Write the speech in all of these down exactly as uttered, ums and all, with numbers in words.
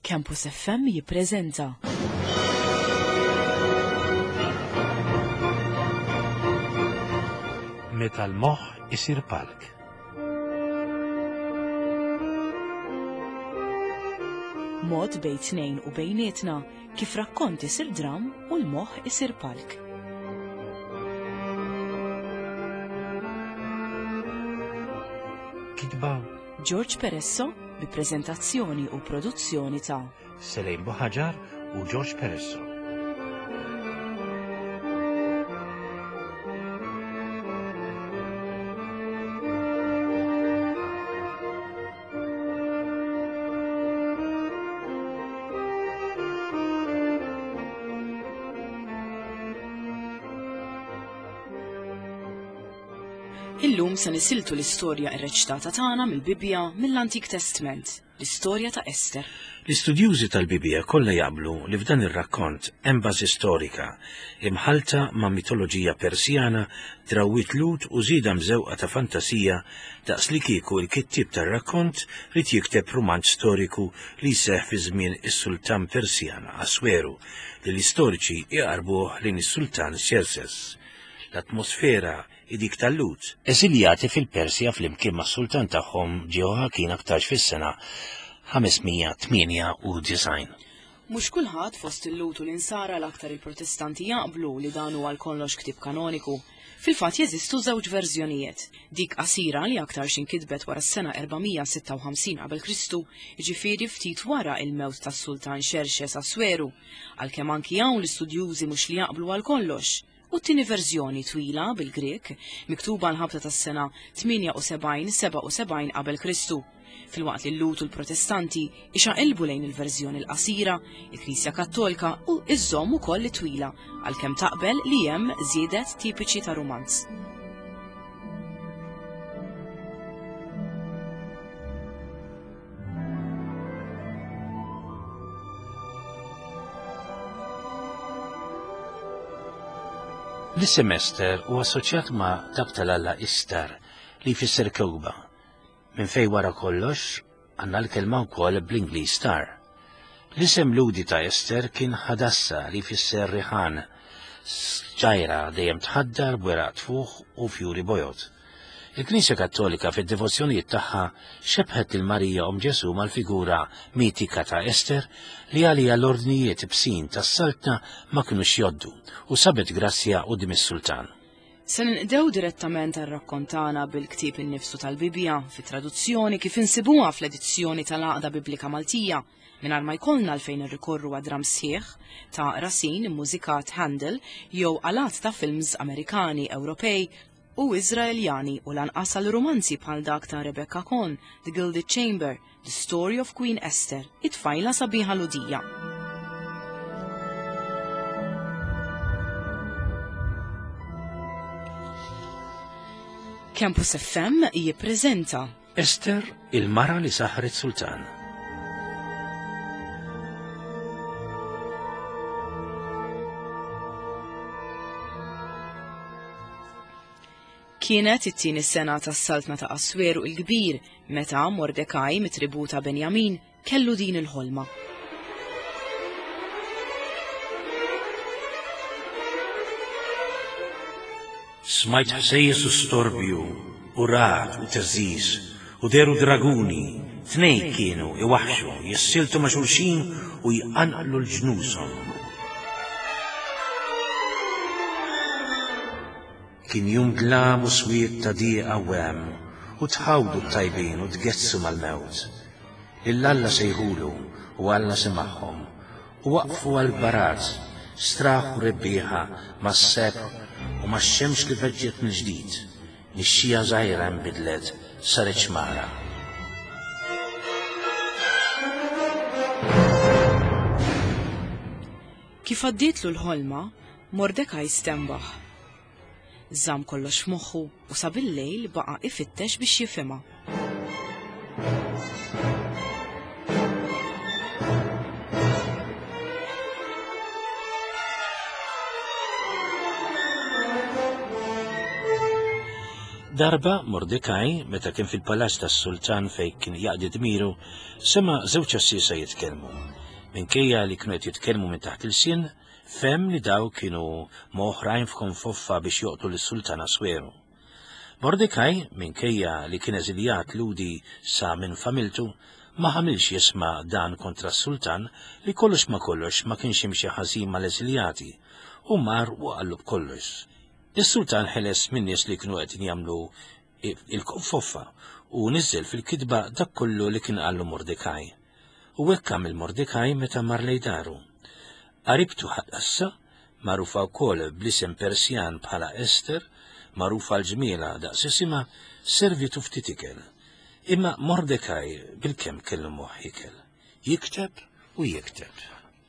Campus F M jippreżenta Meta l-moħħ isir palk. Mod bejn tnejn u bejnietna kif rakkont isir dram u l-moħħ isir palk. Kitba George Peresso bi preżentazzjoni u produzzjoni ta' Selejn Buħaġar u George Peresso. Illum se nisiltu l-istorja irreċtata tagħna mill-Bibja mill-Antik Testament, l-istorja ta' Ester. L-istudjużi tal-Bibja kollha jaqblu li f'dan ir-rakkont hemm bażi storika imħalta ma' mitoloġija Persjana, drawwiet Lut u żieda mżewqa ta' fantasija daqs li kieku l-kittib tar-rakkont rid jikteb rumanz storiku li jseħħ fi żmien is-Sultan Persjan Asweru li l-istoriċi jqarbuh lejn is-Sultan Xerxes. L-atmosfera id-dik tal-Lut, eżiljati fil-Persja fl-imkien ma' sultan tagħhom Ġeoħakin aktarx fis-sena ħamesmija tminja u design. Mhux kulħadd fost il-Lut u l-insara l-aktar il-Protestanti jaqblu li dan huwa l-kollox ktieb kanoniku. Fil-fatt jeżistu żewġ verżjonijiet. Dik qasira li aktar xinkitbet wara s-sena erba'mija sitta u ħamsin qabel Kristu, jiġifieri ftit wara il-mewt tas-Sultan Xerxes Asweru, għalkemm anki hawn l-istudjużi mhux li jaqblu għal kollox. U t-tieni verżjoni twila bil-Grek miktuba l-ħabta tas-sena tminja u sebgħin seba' u sebgħin qabel Kristu. Filwaqt li l-Lut u l-Protestanti ixaqilbu lejn il-verżjoni l-qasira, il-Knisja Kattolika u iżżomm ukoll it-twila għalkemm taqbel li hemm żiedet tipiċi ta' rumanz. L-isem Ester u assoċjat ma' dak tal-Alla Istar li jfisser kewba. Minn fej wara kollox għandna l-kelma wkoll bl-Ingliż star. L-isem ludi ta' Ester kien Ħadassa li jfisser riħan, ġajra dejjem tħaddar bweraq tfuħ u fjuri bojot. Il-Knisja Kattolika fid-devozzjonijiet tagħha xebħet il-Marija Om Ġesu mal-figura mitika ta' Ester li għalija l-ordnijiet bsin tas-saltna ma kinux joddu u sabet grazzja quddiem is-Sultan. Se ninqdew direttament għar-rakkontana bil-ktieb innifsu tal-Bibja fit-traduzzjoni kif insibuha fl-edizzjoni tal-Għaqda Biblika Maltija mingħajr ma jkollna għalfejn irrikorru għad dram sħiħ ta' rasin immużikat Handel jew alat ta' films Amerikani, Ewropej u Iżraeljani u lanqas għal romanzi bħal dak ta' Rebecca Cohn, The Gilded Chamber, The Story of Queen Esther, it-tfajla sabiħa Ludija. Campus F M jippreżenta Ester, il-mara li saħret sultan. Kienet it-tieni sena tas-saltna ta' Asweru il-Kbir meta Mordekaj mit-tribu ta' Benjamin kellu din il-ħolma. Smajt ħsejjes u storbju, u rad u teżżiż, u deru draguni, tnej kienu iwaħxu, jissiltu ma' xulxin u jqanqlu l-ġnushom. Kien jum dlam u swiet ta' dieqa wem, u tħawdu t-tajbin u tgezzu mal-mewt. Il-Alla sejħulu u Alla semaħħom, u waqfu għal-barat, straħu rebbieħa mas-seb u max-xemx li veġġet mill-ġdid, nix-xija żgħira nbidlet saret xmara. Kif għaddietlu l-ħolma, Mordekaj stembaħ. Żamm kollox f'moħħu u sab il-lejl baqa' ifittex biex jifhimha. Darba Mordekaj, meta kien fil-palaċ tas-sultan fejn kien jaqdi dmiru, sema żewġ assisa jitkellmu. Minkejja li kienu qed jitkellmu minn taħt il-sien, fem li daw kienu moħrajn f'konfoffa biex joqtu lis-sultan Asweru. Mordekaj, minkejja li kien eżiljat ludi sa minn familtu, ma ħamilx jisma' dan kontra s-sultan li kollox ma kollox ma kienx jimxi ħażin mal-eżiljati u mar u qallu b'kollox. Is-sultan ħeles minn nies li kienu qed jagħmlu il-konfoffa u niżel fil-kitba dak kollu li kien qallu Mordekaj. U hekk għamel Mordekaj meta mar lejn daru. Qaribtu ħaqqassa, magħrufa wkoll bl-isem Persjan bħala Ester, magħrufa l-ġmiela daqs isimha, servitu ftit ikel. Imma Mordekaj bil-kemm kellu moħħ ikel. Jikteb u jikteb.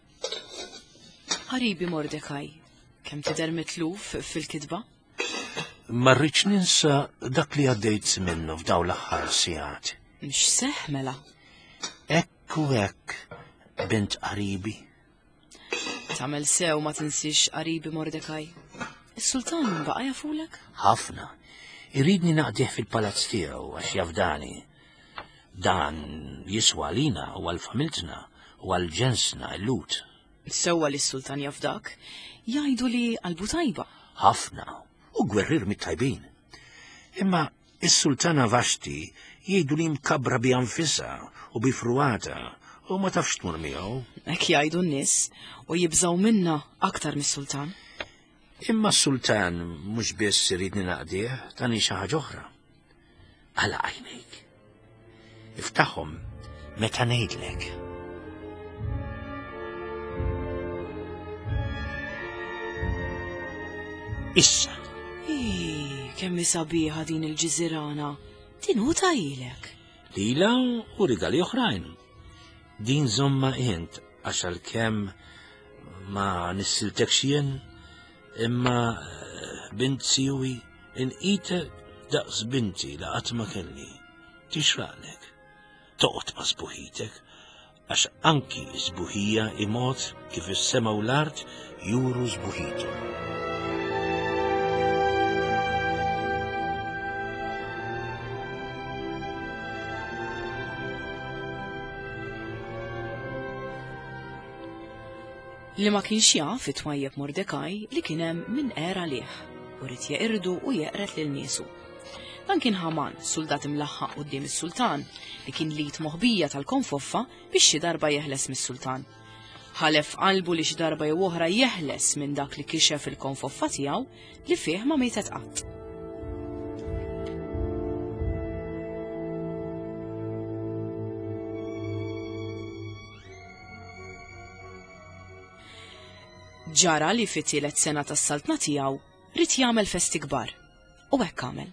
Ħaribi Mordekaj, kemm tidher mitluf fil-kitba? Ma rridx ninsa dak li għaddejt minnu f'daw l-aħħar sigħat. Mhix seħ mela. Hekk u hekk, bint qaribi. Tagħmel sew ma tinsix qaribi Mordekaj. Is-sultan baqa' jafulek? Ħafna. Iridni naqdih fil-palazz tiegħu għax jafdani. Dan jiswa lina u għal-familtna u għal-ġensna l-lut. Sewwa li s-sultan jafdak, jgħidu li qalbu tajba. Ħafna u gwerrir mit-tajbin. Imma is-sultana Vashti jgħidu li mkabra bi anfisha u bi fruata u ma tafx tmur miegħu. Hekk jgħidu n-nies u jibżgħu minna aktar mis-sultan. Imma s-sultan mhux biss iridni naqdih tani xi ħaġa oħra. Għala għajnejk. Iftaħhom meta ngħidlek. Issa. Ih, kemm sabiħa din il-ġiżirana. Din hu tajilek. Lila u rigali oħrajn. Din żomma int għax għalkemm ma nissiltek xien, imma bint siwi inqitek daqs binti la qatt ma kelli. Tixraqlek. Toqgħod ma' sbuħitek, għax anki sbuħija imot kif is-sema u l-art juru sbuħitu. Li ma kienx jaf it-twajjeb Mordekaj li kien hemm min qera lih u rid jeqirdu u jeqret lil niesu. Dan kien Haman, soldat imlaħħaq quddiem is-sultan li kien lid moħbija tal-konfoffa biex xi darba jeħles mis-sultan. Ħalef qalbu li xi darba jew oħra jeħles minn dak li kixef il-konfoffa tiegħu li fih ma mejtet qatt. Ġara li fit-tielet sena tas-saltna tiegħu rid jagħmel festi kbar. U hekk għamel.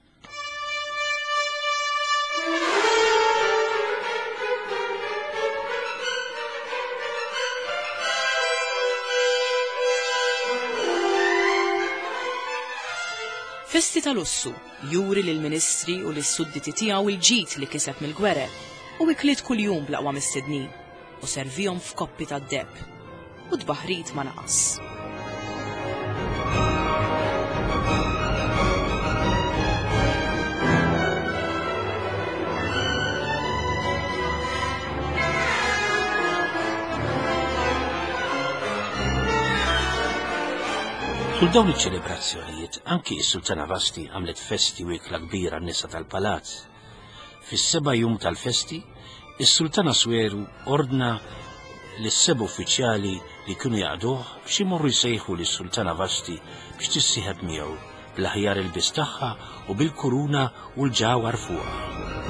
Festi tal-ussu juri lill-ministri u lis-sudditi tiegħu il-ġid li kiseb mill-gwerer u ikliet kuljum blaqwa mistednin u servihom f'koppi tad-debb. U d-baħrit ma naqas. Tul dawn iċ-ċelebrazzjonijiet anki s-Sultana Vashti għamlet festi u ikla kbira n-nisa tal-palazz. Fis-seba' jum tal-festi, is-Sultan Asweru ordna l-seba' uffiċjali li kienu jaqduh biex imorru jsejħu lis-Sultana Vashti biex tissieħeb miegħu bl-aħjar il-bis tagħha u bil-kuruna u l-ġawar fuqha.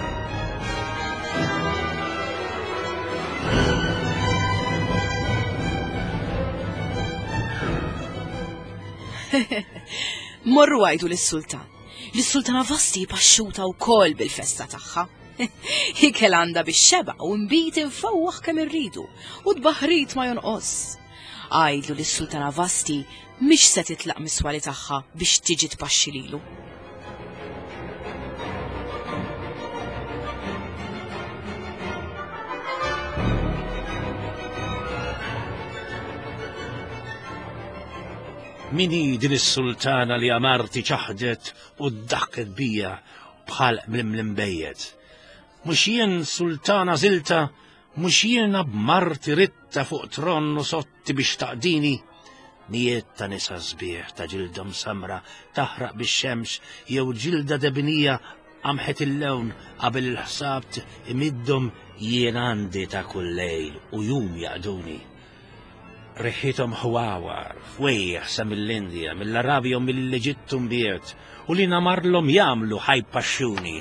Morru għajdu lis-sultan. Lis-sultana Vashti paxxuta wkoll bil-festa tagħha. Ikel għandha bix-xeba u mbit infawwaħ kemm irridu u d-baħrit ma jonqos. Għajdu lis-sultana Vashti mhix se titlaq mis-swali tagħha biex tiġi tpaxxi lilu. Mini din is-sultana li amarti ċaħdet u ddaħket bija bħal mlimbejjed. Mhux jien sultana żilta, mhux jiena b'marti ritta fuq tronnu sotti biex taqdini. Mijiet ta' nisa sbieħ ta' ġildhom samra taħraq bix-xemx jew ġilda debnija qamħet il-lewn qabel il-ħsab imiddhom jien għandi ta' kull lejl u jum jaqduni. Riħithom ħwawar, fwejjeħ sa mill-Indja, mill-Arabja u mill-Eġittu mbiet, u li namarlhom jagħmlu ħajpaxxuni.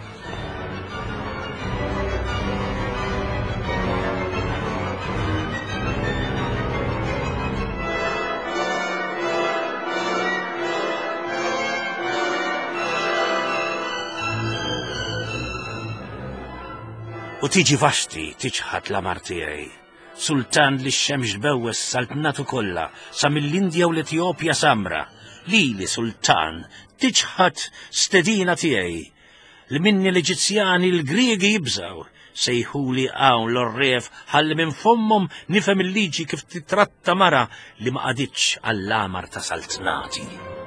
U tiġi Vaxti tiċħat l-amar tiegħi. Sultan li x-xemx bewwes saltnatu kollha sa mill-Indja u l-Etjopja samra. Lili sultan tiċħat stedina tiegħi. Li minni l-Eġizzjani l-Griegi jibżaw sejħuli hawn l-orref ħalli minn fommhom nifhem il-liġi kif titratta mara li ma qaditx għall-amar ta' saltnati.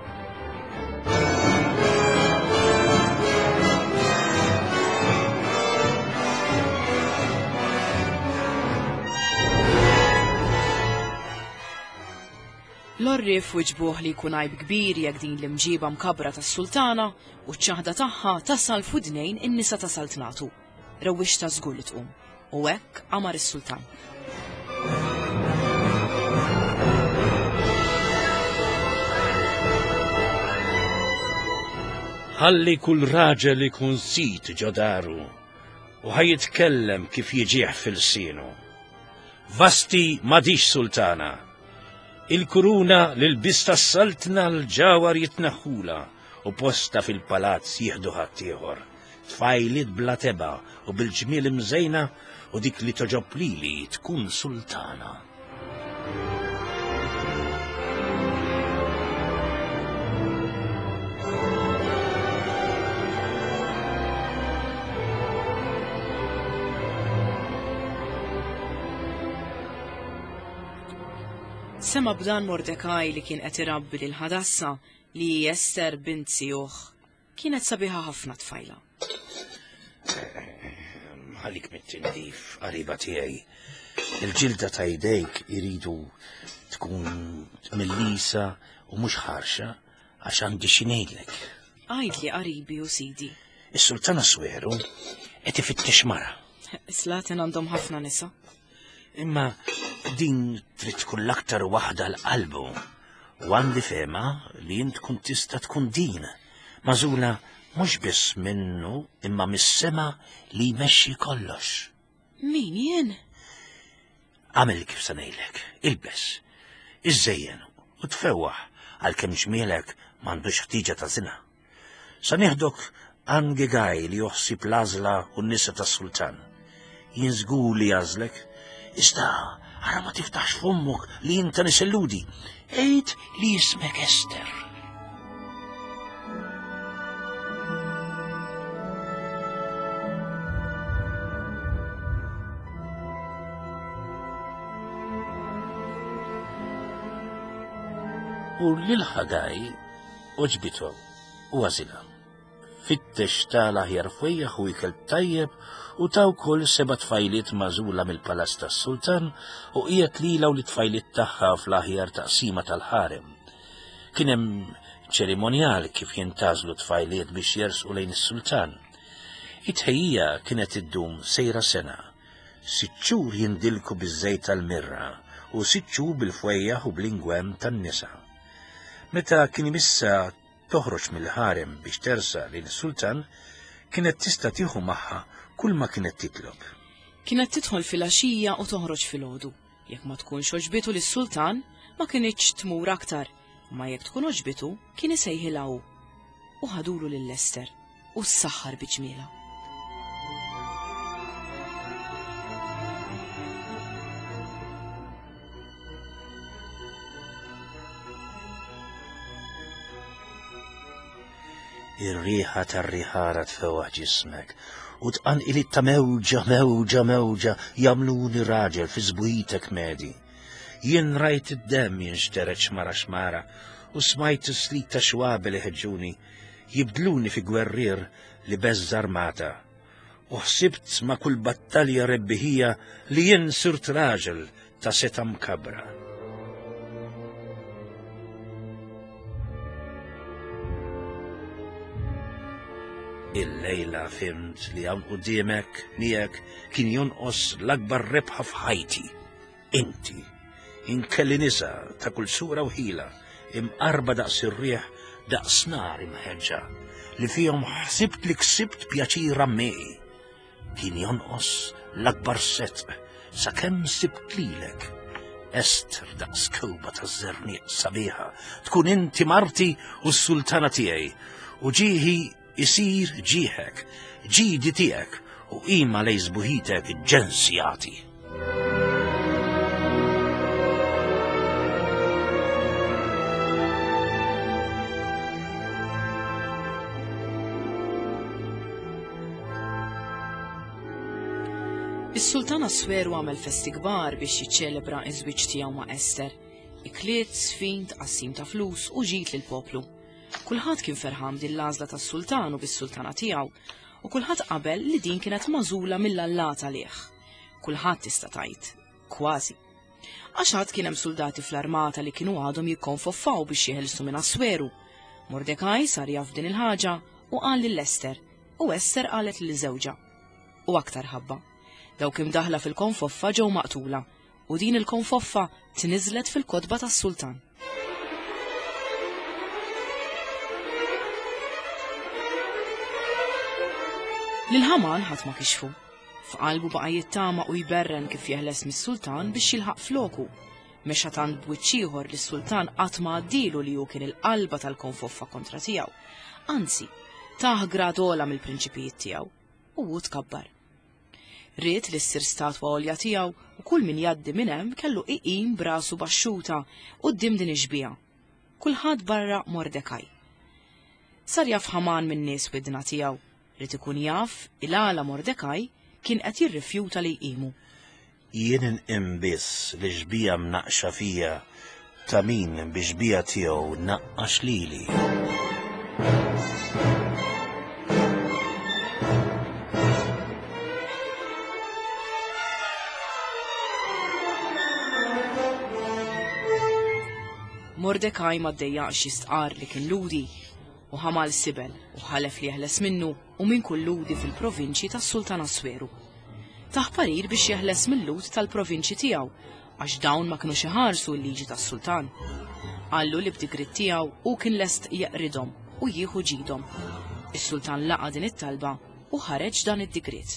L-orrif wiġbuh li jkun għajb kbir jekk din l-imġiba mkabra tas-sultana u ċ-ċaħda tagħha tasal f'udnejn in-nisa ta' saltnatu. Rewwix ta' żgur li tqum. U hekk amar is-sultan. Ħalli kull raġel ikun sit ġodaru u ħajitkellem kif jiġih fil-sienu. Vasti m'għadix sultana. Il-kuruna l-bista s-saltna l-ġawar jitnaħula u posta fil-palazz jieħdu ħaddieħor. Tfajlit bla teba u bil-ġmiel imżejna u dik li toġob lili tkun sultana. Sema b'dan Mordekaj li kien qed irabbi lil Ħadassa li Ester bint Sijuħ kienet sabiħa ħafna tfajla. Ħalik mit-tindif qariba tiegħi. Il-ġilda ta' jdejk iridu tkun millisa u mhux ħarxa għax għandi xi ngħidlek. Għajdli qaribi u sidi. Is-sultana Sweru qed ifittex mara. Islatin għandhom ħafna nisa. Imma din trid tkun l-aktar waħda l-qalbu u għandi fema li jint tkun tista' tkun din mażula mhux biss minnu imma mis-sema li jmexxi kollox. Min jien? Għamel kif se ngħidlek, ilbes, iżejjen u tfewwaħ għalkemm ġmielek m'għandux ħtiġa ta' żina. Sa nieħdok għan Gegaj li joħsib l-għażla u n-nisa tas-sultan. Jien żgur li jażlek, iżda ara ma tiftaħx f'ommok li jinta niselludi. Ejd li jismek Ester. U lil-Ħagaj oġbitu u għazila. Fittex tala ħjarfejjaħ u ikel tajjeb u taw kol seba tfajliet mażula mill-palazz tas-sultan u qiegħed lila u li tfajliet tagħha fl-aħjar taqsima tal-ħarem. Kien hemm ċerimonjal kif jintażlu tfajliet biex jersqu lejn is-sultan. It-tħejjija kienet iddum sejra sena. Sitt xhur jindilku biż-żejt tal-mirra u sitt xhur bil-fwejjaħ u bl-ingwem tan-nisa. Meta kien imissa toħroġ mill-ħarem biex tersa lejn is-sultan, kienet tista' tieħu magħha kull ma kienet titlob. Kienet tidħol fil-għaxija u toħroġ fil-għodu. Jekk ma tkunx oġbitu lis-sultan, ma kienitx tmur aktar, ma jekk tkun oġbitu kien isejħilha hu. U ħadulu lil Ester u s-saħħar biġmiela. Ir-riħa tar-riħara tfewwaħ ġismek u tqanqilid ta' mewġa mewġa mewġa jagħmluni raġel fi żbujitek medi. jien rajt id-dem jinxtereċ xmara xmara u smajt slit ta' xwabi li ħeġġuni jibdluni fi gwerrier li beżz armata. U ħsibt ma' kull battalja rebbieħija li jien sirt raġel ta' seta mkabra. Il-lejla fimt li hawn quddiemek miegħek kien jonqos l-akbar rebħa f'ħajti. Inti, inkelli nisa ta' kull sura u ħila, imqarba daqs ir-rieħ daqs nar imħeġġa li fihom ħsibt li ksibt pjaċir ammej. Kien jonqos l-akbar setq sakemm sibt lilek Ester daqs kewba ta' żernieq sabiħa tkun inti marti u s-sultana tiegħi u ġieħi isir ġieħek, ġidi tiegħek u qima lej żbuħitek ġensjati. Is-Sultan Assueru għamel festi kbar biex jiċċelebra iż-żwieġ tiegħu ma' Ester. Ikliet, sfin, tqassim ta' flus u ġid lill-poplu. Kulħadd kien ferħan din l-għażla tas-Sultan u bis-Sultana tiegħu u kulħadd qabel li din kienet magħżula mill-Alla għalih. Kulħadd tista' tgħid, kważi. Għax ħadd kien hemm soldati fl-armata li kienu għadhom jikkonfoffaw biex jeħilsu minn Assueru. Mordecai sar jaf din il-ħaġa u qal lil Ester u Ester qalet lil żewġha. U aktar ħabba. Dawk imdaħla fil-konfoffa ġew maqtula u din il-konfoffa tniżlet fil-kotba tas-Sultan. Lil Ħaman ħadd ma kixfu. F'qalbu baqa' jittama u jberren kif jeħles mis-Sultan biex jilħaq floku. Mexa tant b'wiċċ ieħor li s-Sultan qatt ma għaddielu li hu kien il-qalba tal-konfoffa kontra tiegħu. Anzi, taħ gradola mill-prinċipijiet tiegħu u hu tkabbar. Ried li ssir statwa għolja tiegħu u kull min jgħaddi minn hemm kellu iqim brasu baxxuta quddiem din ix-xbija. Kulħadd barra Mordecai. Sar jaf Ħaman min nies widna tiegħu, rid ikun jaf il-għala Mordecai kien qed jirrifjuta li jqimu. Jien inqim biss li xbija mnaqxa fija ta' min bi xbija tiegħu naqqax lili. Mordecai ma ddejjaqx jistqar li kien ludi u ħamal sibel u ħalef li jeħles minnu u minn kull ludi fil-provinċi tas-Sultan Assueru. Taħ parir biex jeħles mill-lud tal-provinċi tiegħu għax dawn ma kinux iħarsu l-liġi tas-Sultan. Qallu li b'dikrit tiegħu u kien lest jeqridhom u jieħu ġidhom. Is-Sultan laqa din it-talba u ħareġ dan id-dikrit.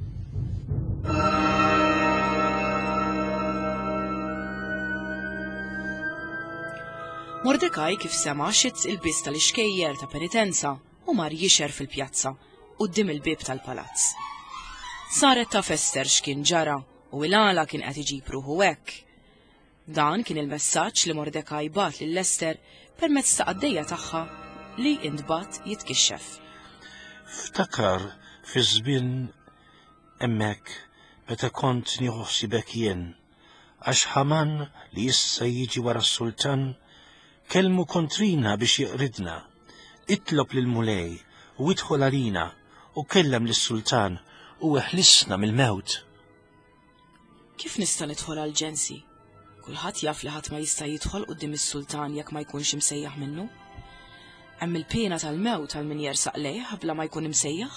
Mordecai kif sema xitz il-biss tal-ixkejjer ta' penitenza u mar jixer fil-pjazza quddiem il-bib tal-palazz. Saret ta' Ester x'kien ġara u l-għala kien qed iġib ruħu hekk. Dan kien il-messaġġ li Mordecai bat lil Ester permezz ta' qaddejja tagħha li intbat jitkixxef. Ftakar fi żmien hemmhekk meta kont nieħu ħsiebek jien għax Ħaman li issa jiġi wara s-Sultan kelmu kontrina biex jiqridna, itlob lil mulej u idħol għalina u kellem lis-Sultan u eħlisna mill-mewt. Kif nista' nidħol għall-ġensi? Kulħadd jaf li ħadd ma jista' jidħol quddiem is-Sultan jekk ma jkunx imsejjaħ minnu. Hemm il-pena tal-mewt għal min jersaq lejh bla ma jkun imsejjaħ?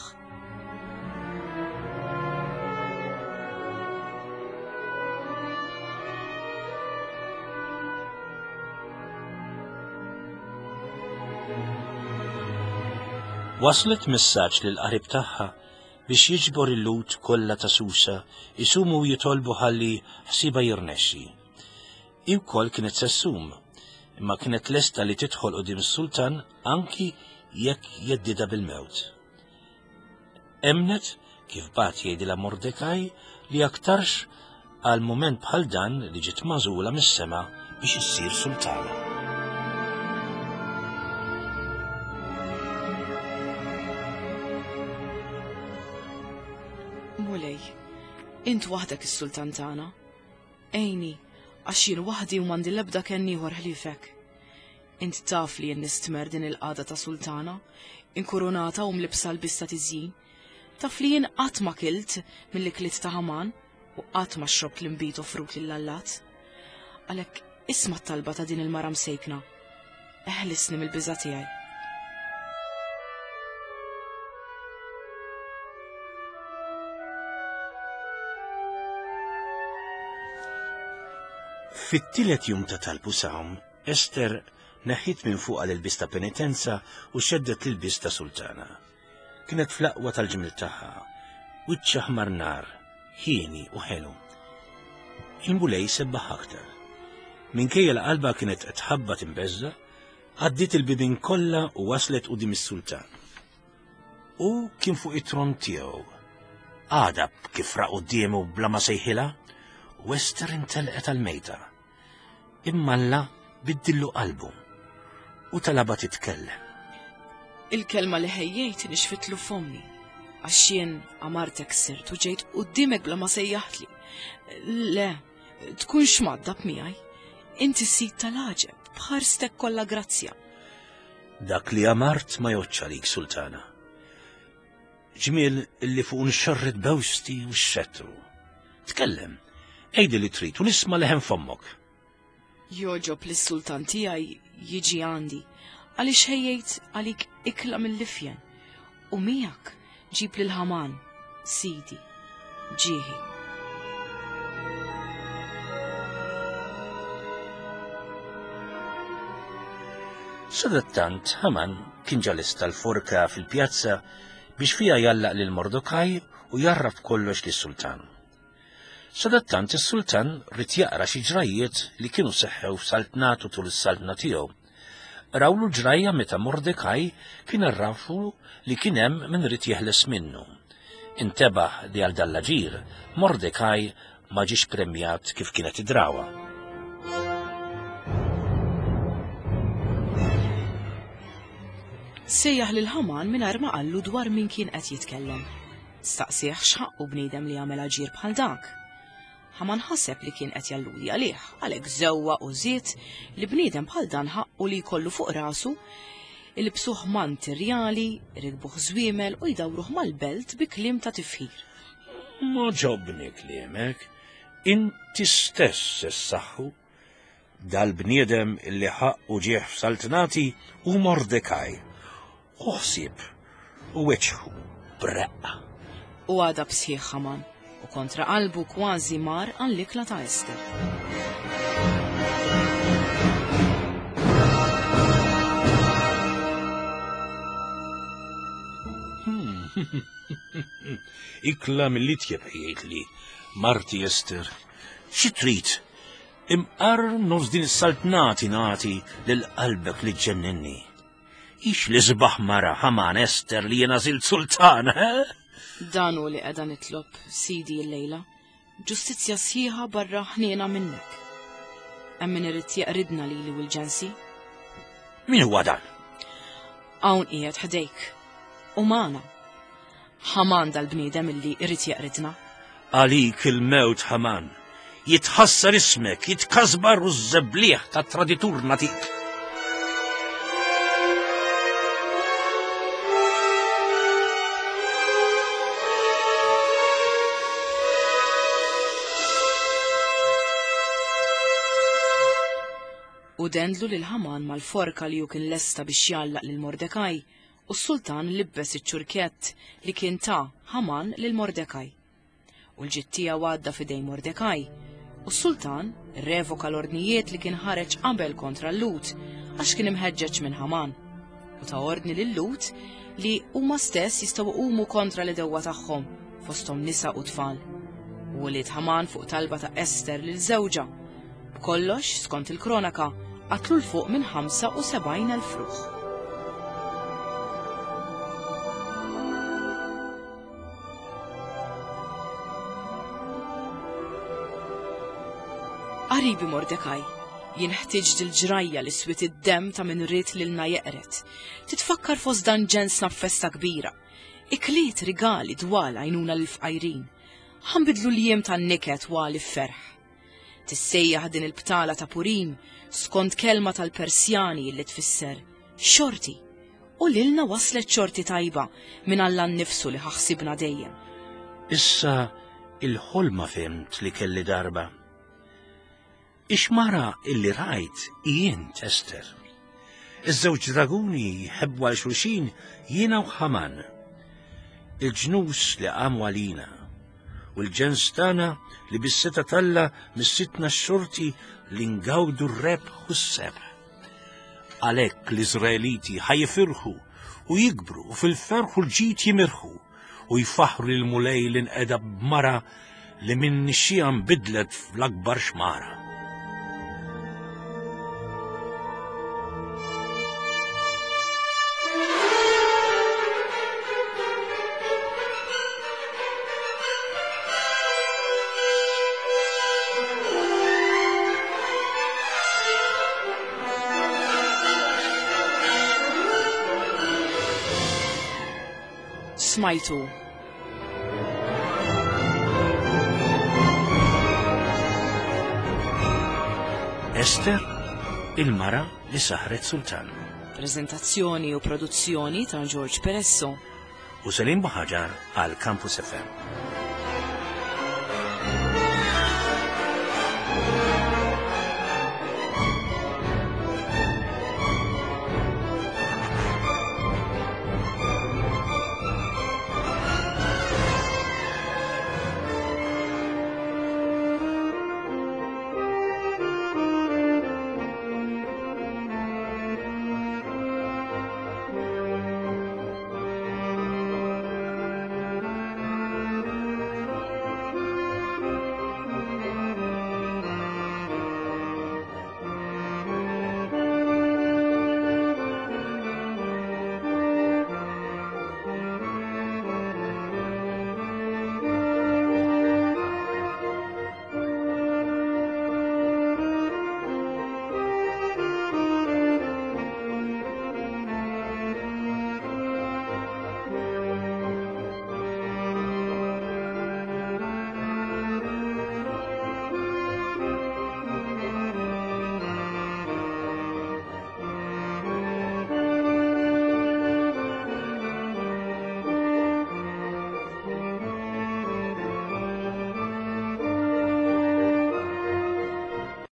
Waslet messaġġ lil qarib tagħha biex jiġbor il-lut kollha ta' Susa isumu jitolbu ħalli ħsiba jirnexxi. I wkoll kienet sessum, imma kienet lesta li tidħol qudiem is-Sultan anki jekk jeddida bil-mewt. Emnet kif bat jgħidilha Mordecai li aktarx għal mument bħal dan li ġiet magħżula mis-sema biex issir sultana. Mulej, int waħdek is-Sultan tagħna. Ejni, għax jien waħdi u m'għandi l-ebda kien ieħor ħliefek. Inti taf li jien nistmer din il-qagħda ta' sultana, inkurunata u mlibsa l-bista tiżjin. Taf li jien qatt ma kilt mill-iklit ta' Haman u qatt ma xrobt l-imbit offrut lill-Allat. Għalhekk isma' t-talba ta' din il-mara msejkna. Eħlisni mill-biża' tiegħi. Fit-tielet jum ta' talbu sawm, Ester neħħit minn fuqha l-ilbis ta' penitenza u xeddet l-ilbis ta' sultana. Kienet fl-aqwa tal-ġimil tagħha, wiċċ aħmar nar, ħieni u ħelu. Il-mulej sebbaħ aktar. Minkejja l-qalba kienet qed tħabba timbeżza, għaddiet il-bibin kollha u waslet quddiem is-sultan. U kien fuq it-tron tiegħu. Għadab kif raq qudiemu bla ma sejħilha, u Ester intelqet għall-mejta. Imma Alla biddillu qalbu u talaba titkellem. Il-kelma li ħejjejt nixfitlu f'ommi, għax jien amartek sirt u ġejt quddiemek bla ma sejjaħtli. Le, tkun x'maddab miegħi. Inti sit tal-ħaġeb, bħarstek kollha grazzja. Dak li amart ma joċċ għalik, sultana. Ġmiel illi fuq nxarret bewsti u x-xettru. Tkellem, ejdi li trid u nisma' leħen fommok. Joġob li s-sultan tiegħi jiġi għandi, għaliex ħejjejt għalik ikla mill-lifjen, u miegħek ġib lil Haman, sidi, ġieħi. Sadattant Haman kien ġalista l-forka fil-pjazza biex fija jallaq lil Mordokaj u jarraf kollox lis-sultan. Sadattant is-sultan rid jaqra xi ġrajiet li kienu seħħew f'saltnatu tul is-saltna tiegħu. Rawlu ġrajja meta Mordekaj kien irrafu li kien hemm min rid jeħles minnu. Intebaħ li għal dal-aġir Mordekaj ma ġiex premjat kif kienet idrawa. Sejjaħ lil Haman mingħajr ma qallu dwar min kien qed jitkellem. Staqsih x'ħaqqu bniedem li jagħmel aġir bħal dak. Haman ħaseb li kien qed jalludi għalih, għalhekk żewwa u żied li bniedem bħal dan ħaqqu li jkollu fuq rasu ilbsuh mantirjali, irikbuh żwiemel u jdawruh mal-belt bi kliem ta' tifħir. Ma ġobni kliemek, inti stess issaħħu dal-bniedem illi ħaqqu ġieħ f'saltnati u Mordekaj. Uħsib u weċħu breqqa. U għada bsieħ Haman u kontra qalbu kważi mar għall-ikla ta' Ester. Ikla mill-li tjeb jgħid li marti Ester. Xi trid? Imqar nofs din is-saltnati nagħti lil qalbek li ġenninni. Ix li żbaħ mara Haman Ester li jena zilt sultana, eh? Danu li qiegħda nitlob, sidi l-lejla, ġustizzja sħiħa barra ħniena minnek. Hemm min irid jaqridna lili u l-ġensi. Min huwa dan? Hawn qiegħed ħdejk. U magħna. Haman dal-bniedem illi irid jaqridna. Għalik il-mewt Haman. Jitħassar ismek, jitkasbar u żebblieħ ta' traditur natik. U dendlu lil Haman mal-forka li ju kien lesta biex jallaq lil Mordekaj, u s-sultan libbes iċ-ċurkett li kien ta' Haman lil Mordekaj. U l-ġittija għadda fidej Mordekaj, u s-sultan revoka l-ordnijiet li kien ħareġ qabel kontra l-Lut għax kien imħeġġeġ minn Haman, u ta' ordni lil-Lut li huma stess jistgħu jqumu kontra l-dewwa tagħhom fosthom nisa u tfal. U liet Haman fuq talba ta' Ester lil żewġa. B'kollox, skont il-kronaka, qatlu l-fuq minn ħamsa u sebgħin elf ruħ. Qaribi Mordekaj, jien ħtiġt il-ġrajja li swit id-dem ta' min rrid lilna jeqret. Titfakkar fost dan ġens festa kbira. Ikliet rigali dwal għajnuna l-fqajrin. Ħanbidlu l-jiem tan-niket wali f-ferħ. Tissejjaħ din il-btala ta' Purim skont kelma tal-Persjani li tfisser xorti, u lilna waslet xorti tajba minn Alla nnifsu li ħaħsibna dejjem. Issa il-ħolma fimt li kelli darba. Ix-mara illi rajt jient Ester. Iż-żewġ draguni jħebbu għal xulxin jiena u Ħaman. Il-ġnus li qamu għalina u l-ġens tagħna li bis-seta talla mis-sitna x-xorti li ngawdu r-rebħ u s-sebħ. Għalhekk l-Iżraeliti ħajfirħu u jikbru u fil-ferħu l-ġid jimirħu u jfaħru l-mulej li nqeda b'mara li minn nixxija nbidlet fl-akbar xmara. Smajtu. Ester, il-mara li saħret sultan. Prezentazzjoni u produzzjoni ta' George Peresso U Selim Baħaġar għal Campus F M.